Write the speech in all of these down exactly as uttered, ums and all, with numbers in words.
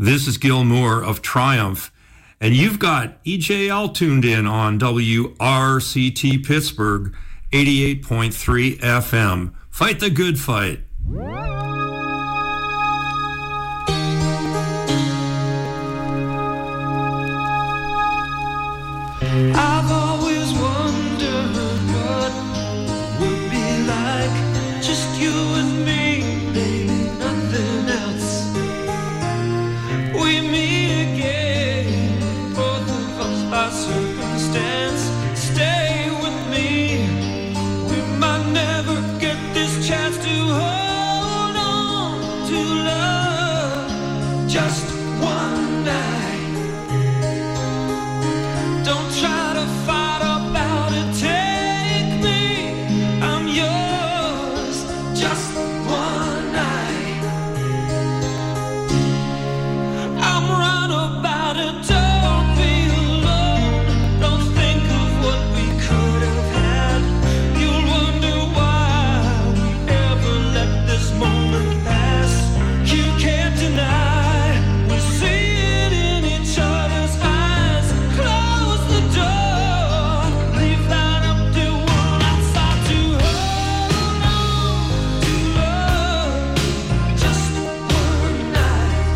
This is Gil Moore of Triumph, and you've got E J L tuned in on W R C T Pittsburgh, eighty-eight point three F M. Fight the good fight. I've always wondered what it would be like, just you and me, baby, nothing else. We meet again, both of us by circumstance. Stay with me, we might never get this chance to hold on to love, just one night. Don't try to fight about it, take me, I'm yours, just one night. I'm right about it, don't be alone, don't think of what we could have had. You'll wonder why we ever let this moment pass. You can't deny, we see it in each other's eyes. Close the door, leave that empty one outside to hold on to love, just one night.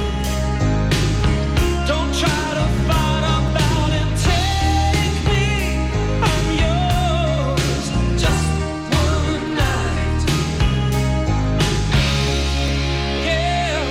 Don't try to fight about it, take me, I'm yours, just one night. Yeah.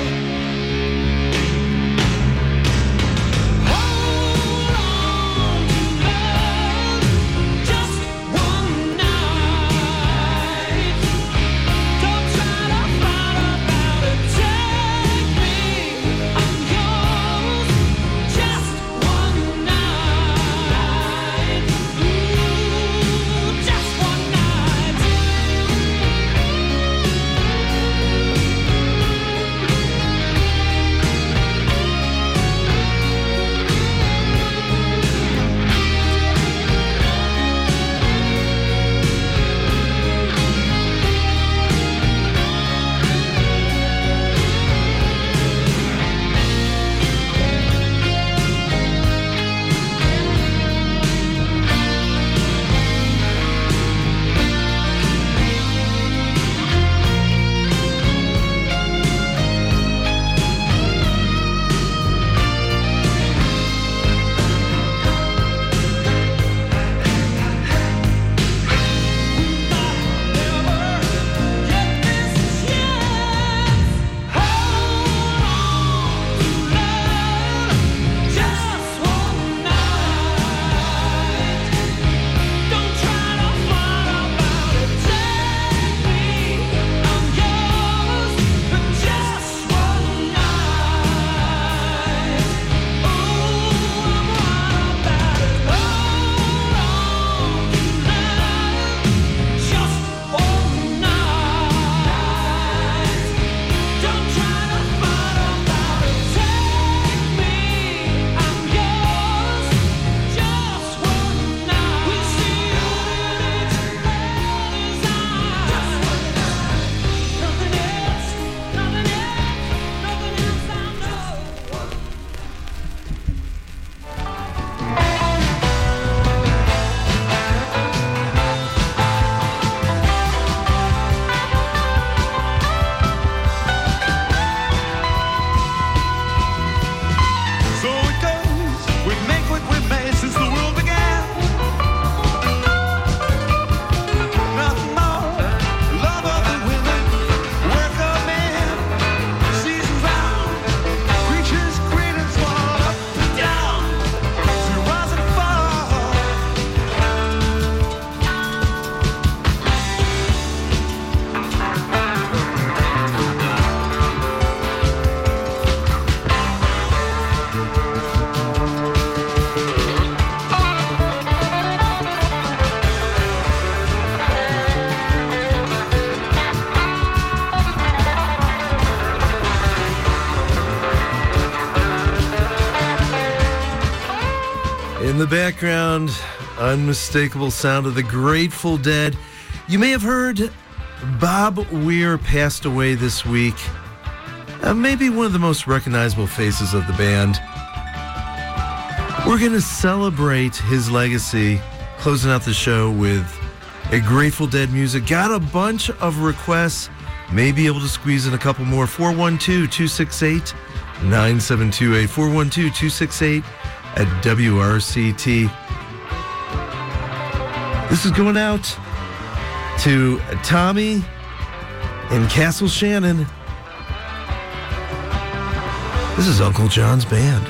Hold on to love, just one night. Don't try to fight about it, take me, I'm yours, just one night. Ooh, just one night. So it goes, we make what we made since the world began. Nothing more, love of the women, work of men, seasons round, creatures great and small, up and down, to rise and fall. In the background, unmistakable sound of the Grateful Dead. You may have heard Bob Weir passed away this week. uh, maybe one of the most recognizable faces of the band. We're going to celebrate his legacy, closing out the show with a Grateful Dead music. Got a bunch of requests. May be able to squeeze in a couple more. four one two, two six eight, nine seven two eight. four one two, two six eight at W R C T. This is going out to Tommy in Castle Shannon. This is Uncle John's band.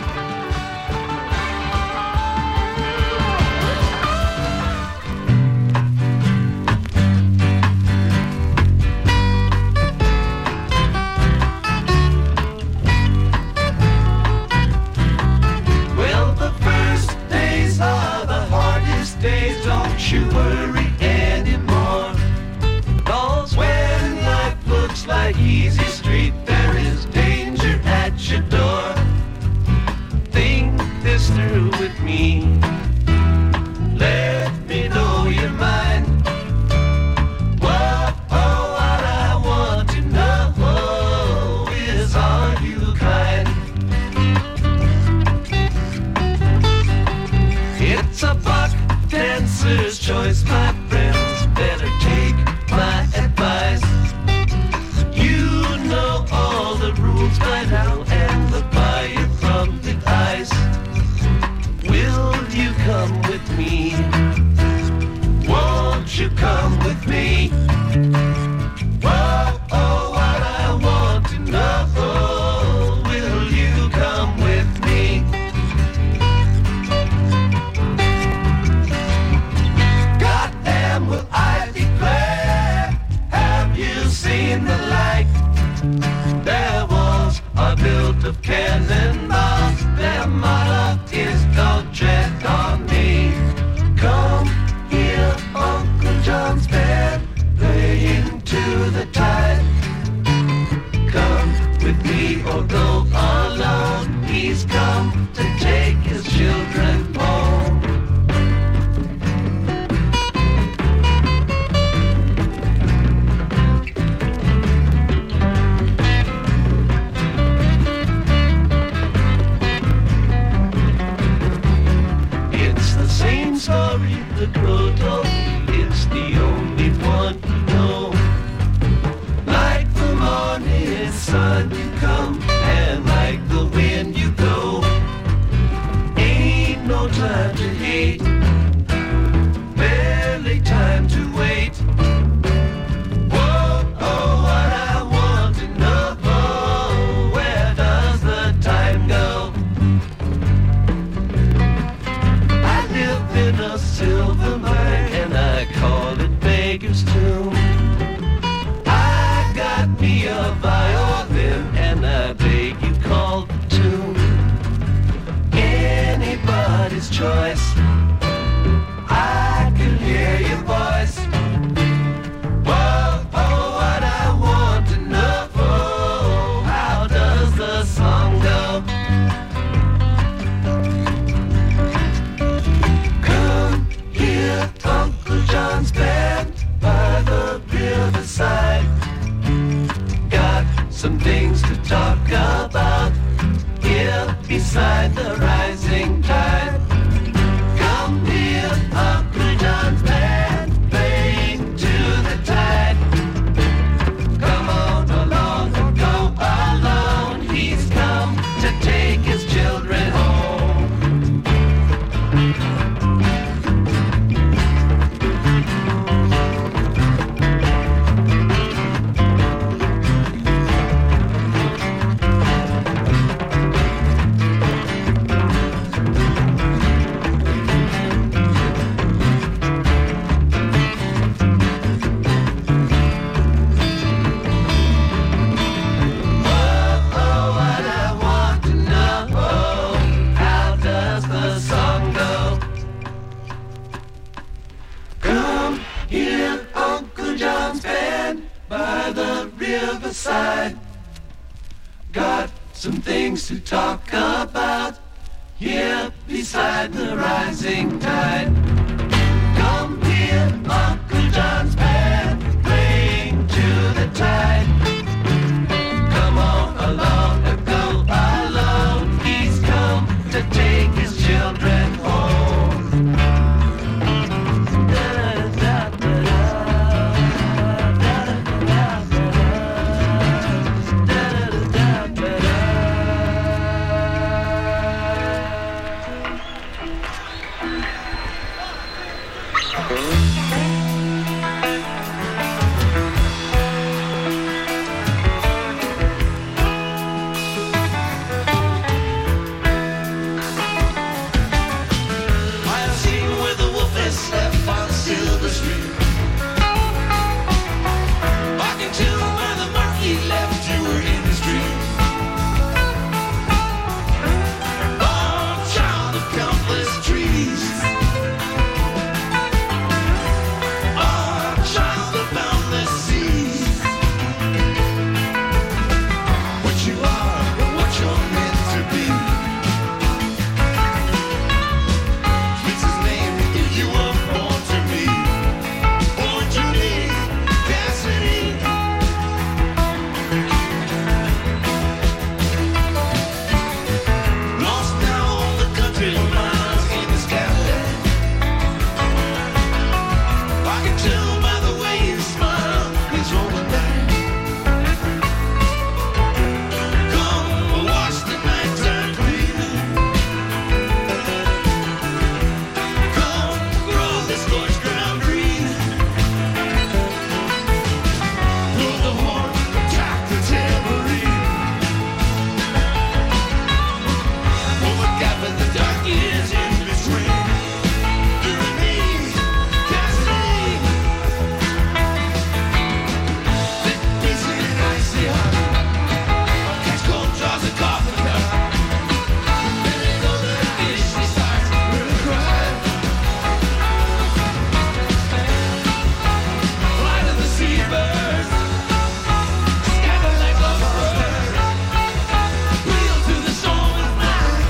riverside. Got some things to talk about here beside the rising tide. Come hear Uncle John's band playing to the tide. Come on bird. Scatter like lovebird. Wheel to the song of night.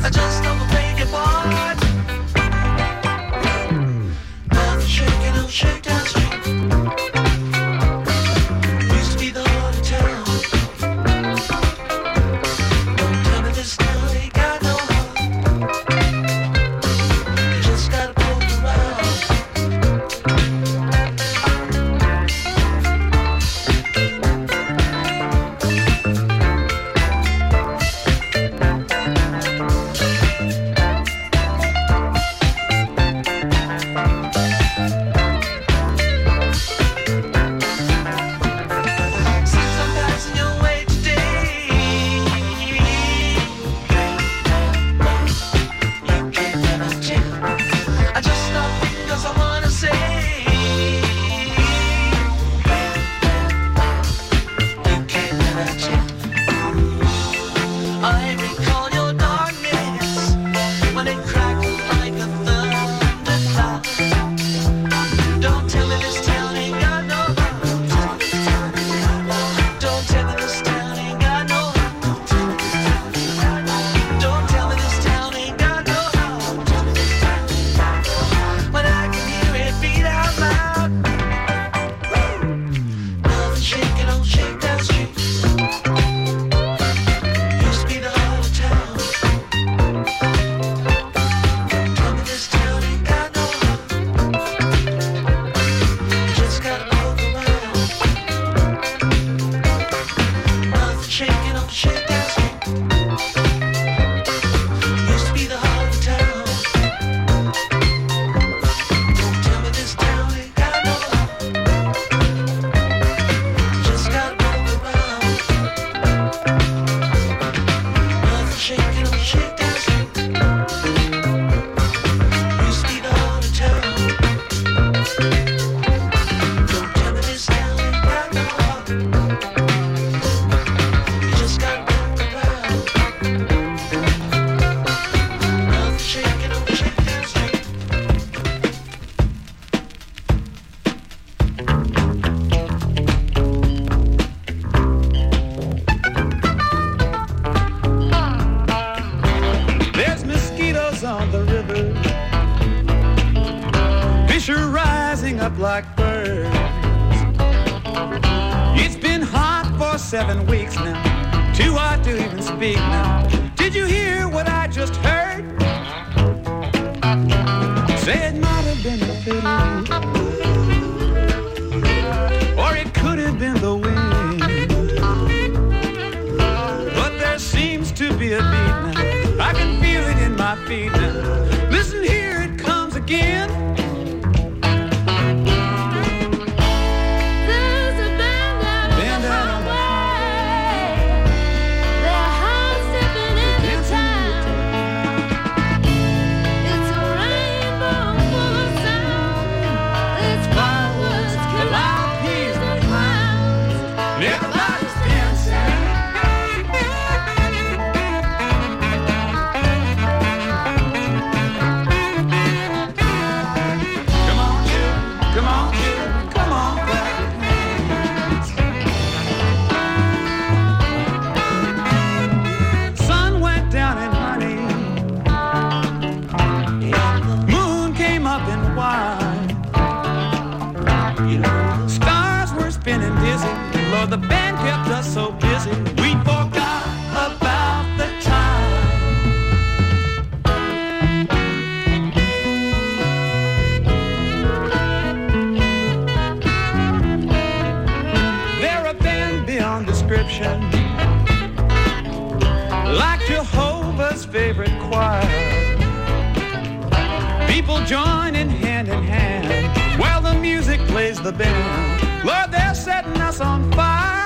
like birds. It's been hot for seven weeks now, too hot to even speak now. Did you hear what I just heard? Say it might have been the fiddle, or it could have been the wind. But there seems to be a beat now, I can feel it in my feet now. Listen here, it comes again. The band kept us so busy, we forgot about the time. They're a band beyond description, like Jehovah's favorite choir. People joining hand in hand while the music plays the band. Lord, they're setting us on fire.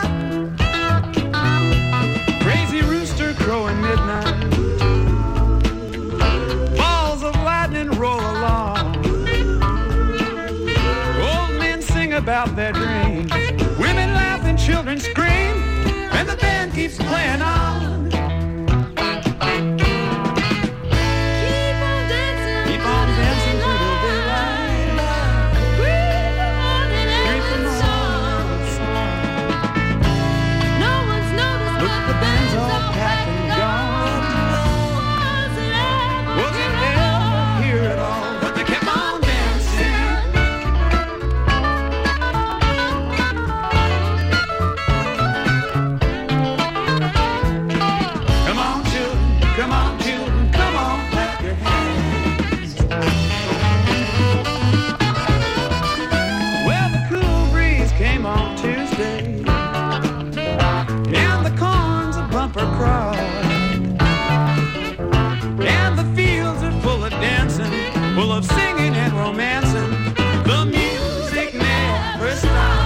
Crazy rooster crowing midnight, balls of lightning roll along. Old men sing about their dreams, women laugh and children scream, and the band keeps playing on. crowd. And the fields are full of dancing, full of singing and romancing. The music never stops.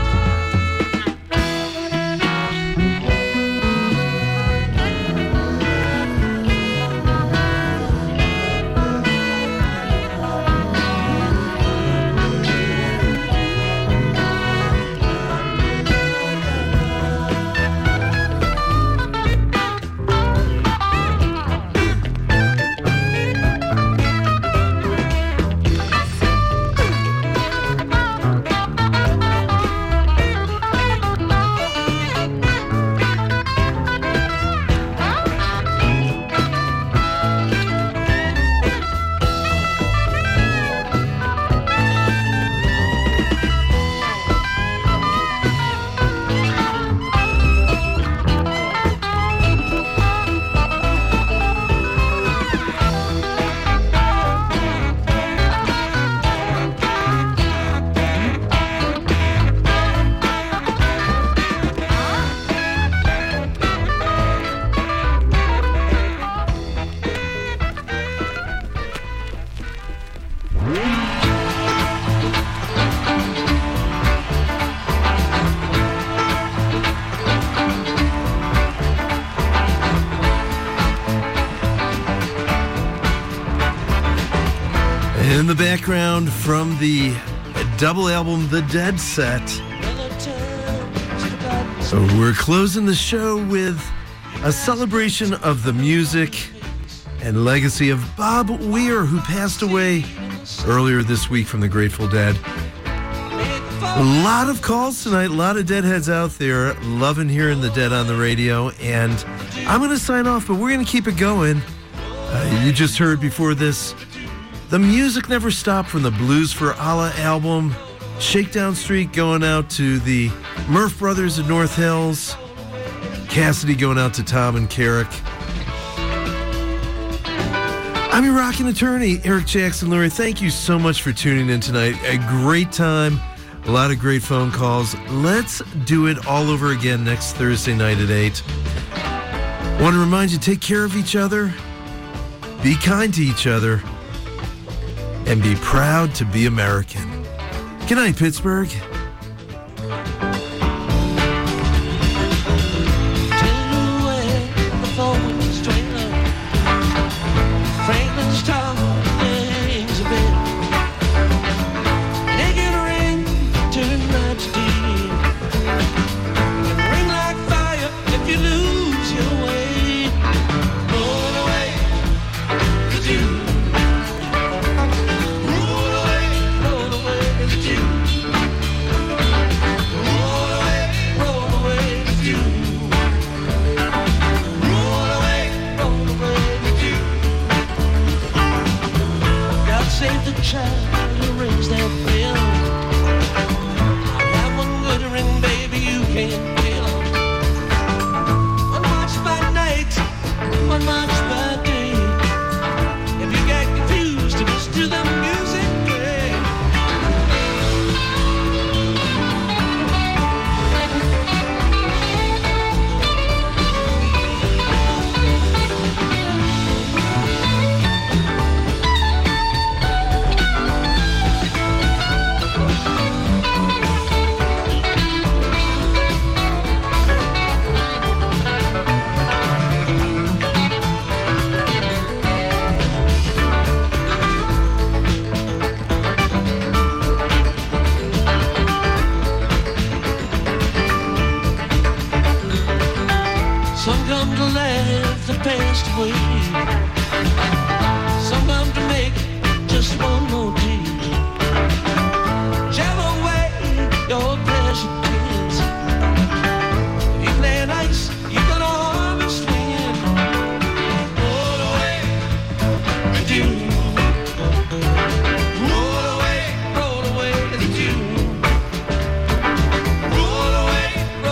In the background from the double album The Dead Set. So we're closing the show with a celebration of the music and legacy of Bob Weir, who passed away earlier this week from the Grateful Dead. A lot of calls tonight, a lot of Deadheads out there loving hearing the Dead on the radio, and I'm going to sign off, but we're going to keep it going. Uh, you just heard before this, The Music Never Stopped from the Blues for Allah album. Shakedown Street going out to the Murph Brothers of North Hills. Cassidy going out to Tom and Carrick. I'm your rockin' attorney, Eric Jackson Lurie. Thank you so much for tuning in tonight. A great time. A lot of great phone calls. Let's do it all over again next Thursday night at eight. Want to remind you, take care of each other. Be kind to each other. And be proud to be American. Good night, Pittsburgh.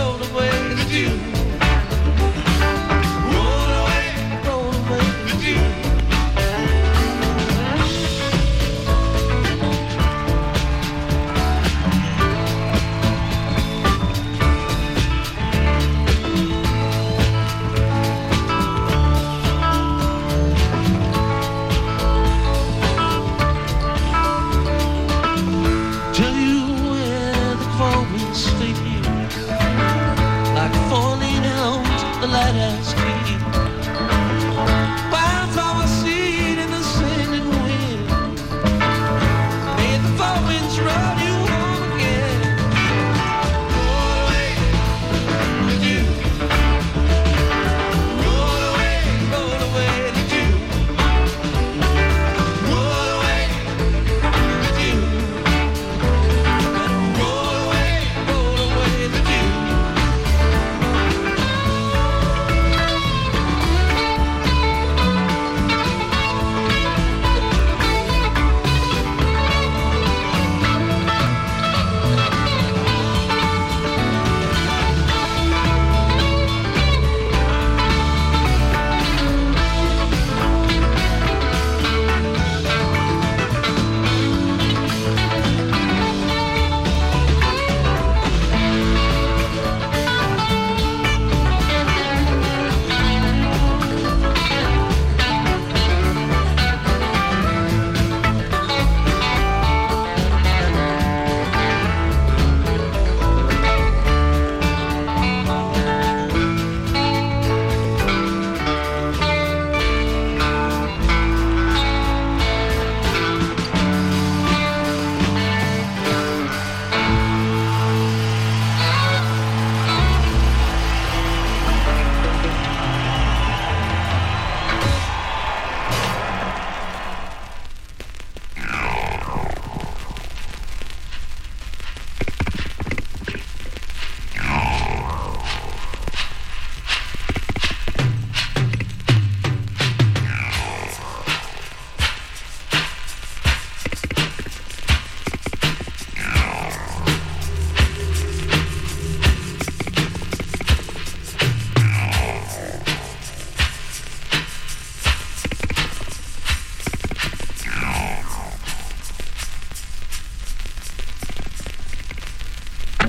You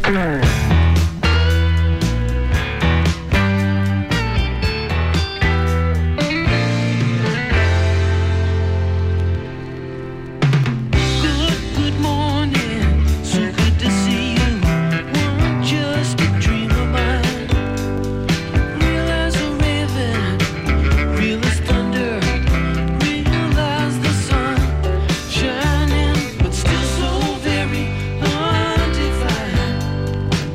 Shining, but still so very undefined.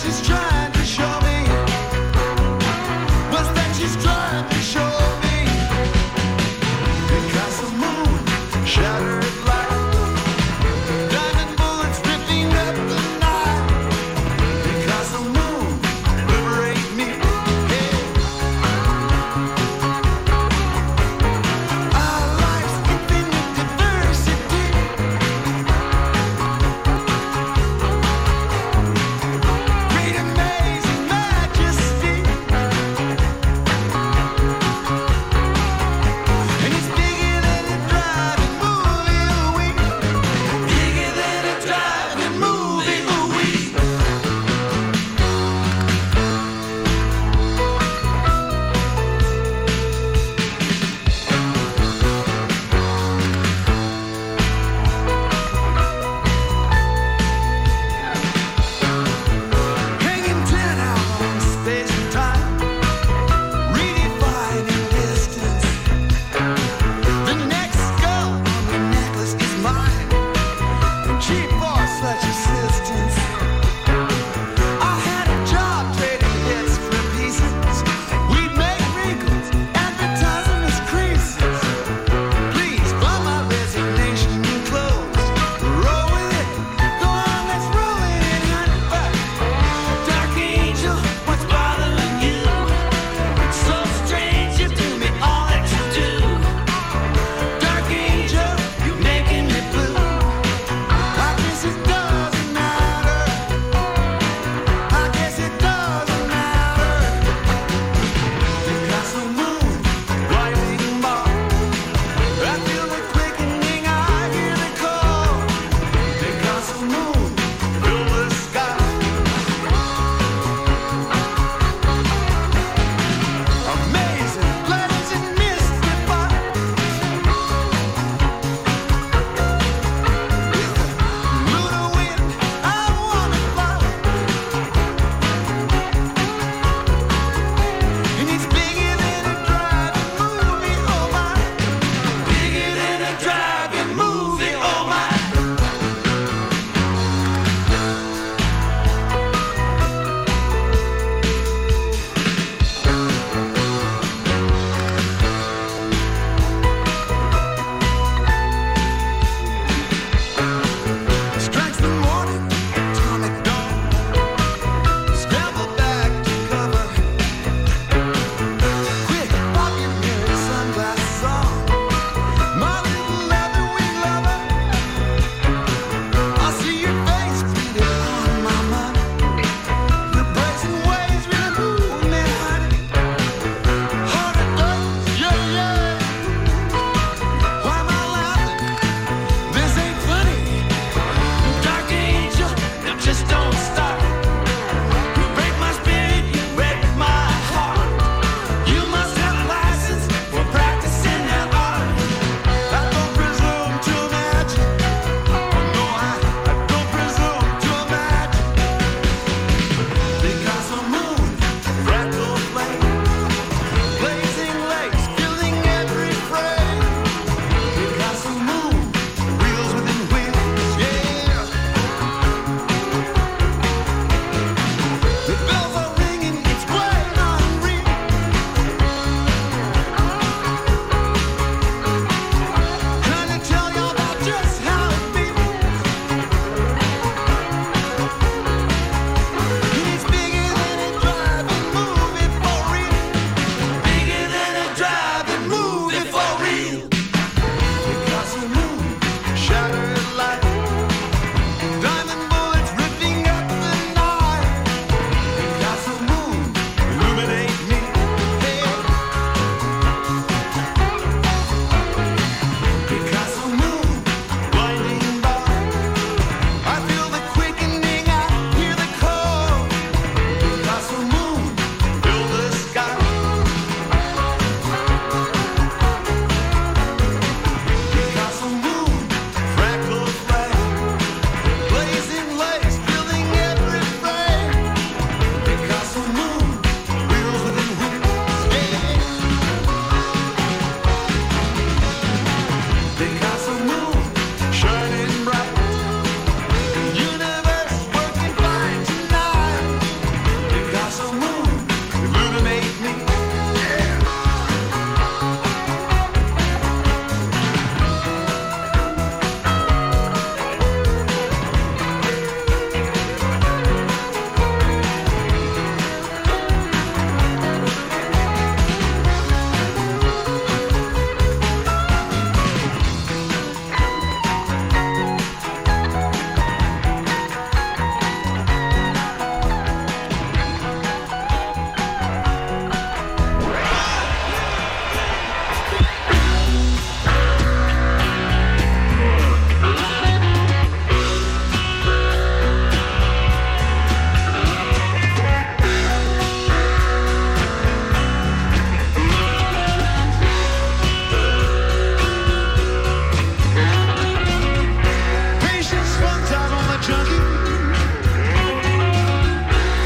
she's trying to show me? What's that she's trying to show me? Because the moon shattered light, diamond bullets drifting up the night. Because the moon liberate me. Hey. Our life's infinite diversity. Great America.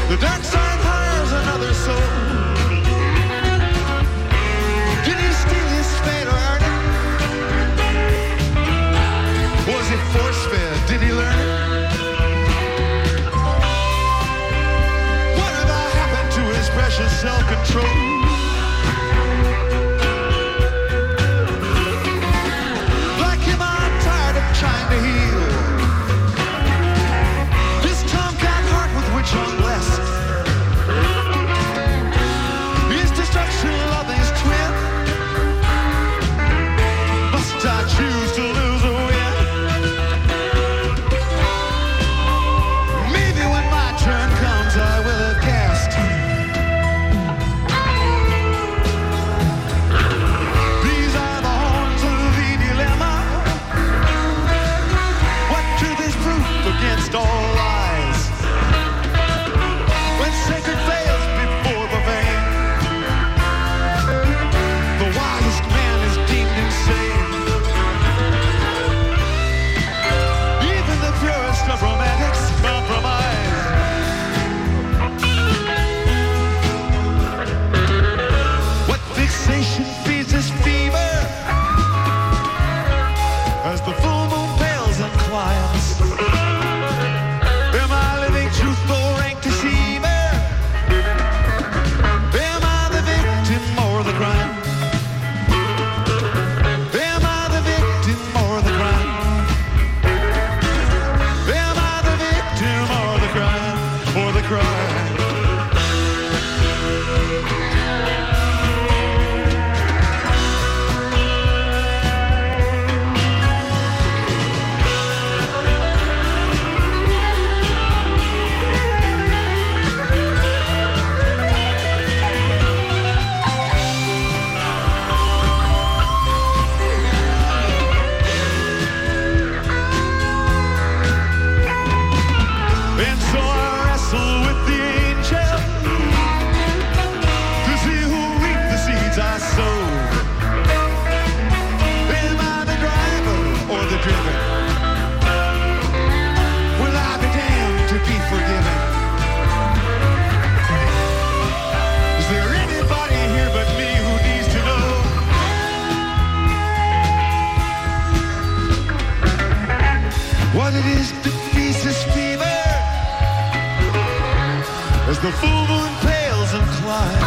The dark side hires another soul. Did he steal his fate or earn it? Was he force-fed? Did he learn it? Whatever happened to his precious self-control? Like him, I'm tired of trying to heal this tomcat heart with which I'm blessed. Is destruction loving's twin? Must I choose to lose or win? Maybe when my turn comes, I will have guessed. These are the horns of the dilemma. What truth is proof against all lies? When sacred fails before the vain, the wisest man is deemed insane. Even the purest of romantics compromise. What fixation feeds this fever as the full moon pales and climbs? Am I living truth or rank deceiver? Am I the victim or the crime? Am I the victim or the crime? Am I the victim or the crime? Or the crime? And so I wrestle with the angel to see who reap the seeds I sow. Am I the driver or the driven? Will I be damned to be forgiven? Is there anybody here but me who needs to know what it is to feast this fever as the full moon pales and climbs?